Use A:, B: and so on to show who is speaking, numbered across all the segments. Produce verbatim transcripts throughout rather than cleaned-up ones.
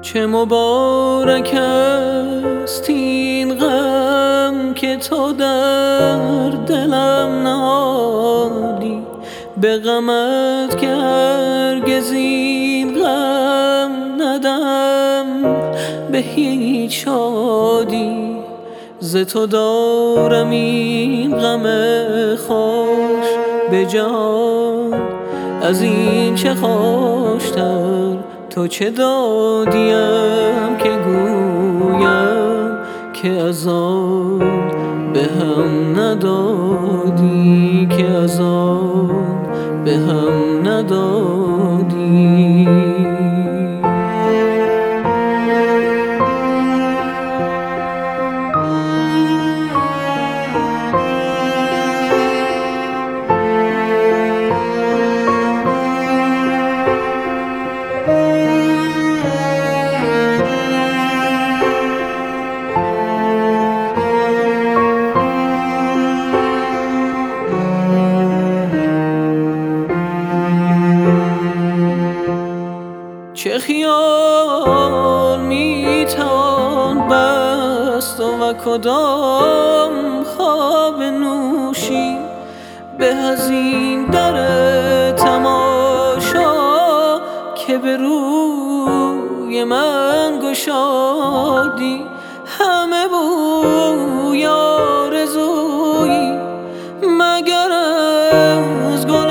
A: چه مبارک است این غم که تو در دلم نهادی، به غمت که هرگز این غم ندم به هیچ شادی. ز تو دارم این غم خوش به جان، از این چه خوشتر تو چه دادیم که گویم که از آن به هم ندادی، که از آن به هم ندادی. چه خیال میتوان بست و کدام خواب نوشی، به از این در تماشا که به روی من گشادی. همه بوی آرزویی مگر از گل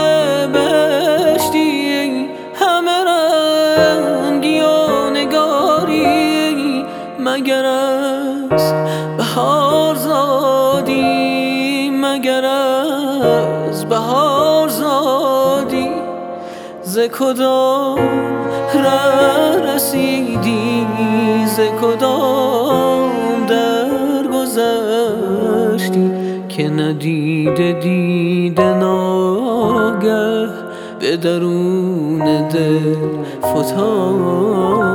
A: بهشتی، همه رنگی و نگاری مگر از بهار زادی، مگر از بهار زادی. ز کدام ره رسیدی، ز کدام در گذشتی که ندیده دیده ناگه به درون دل فتاد.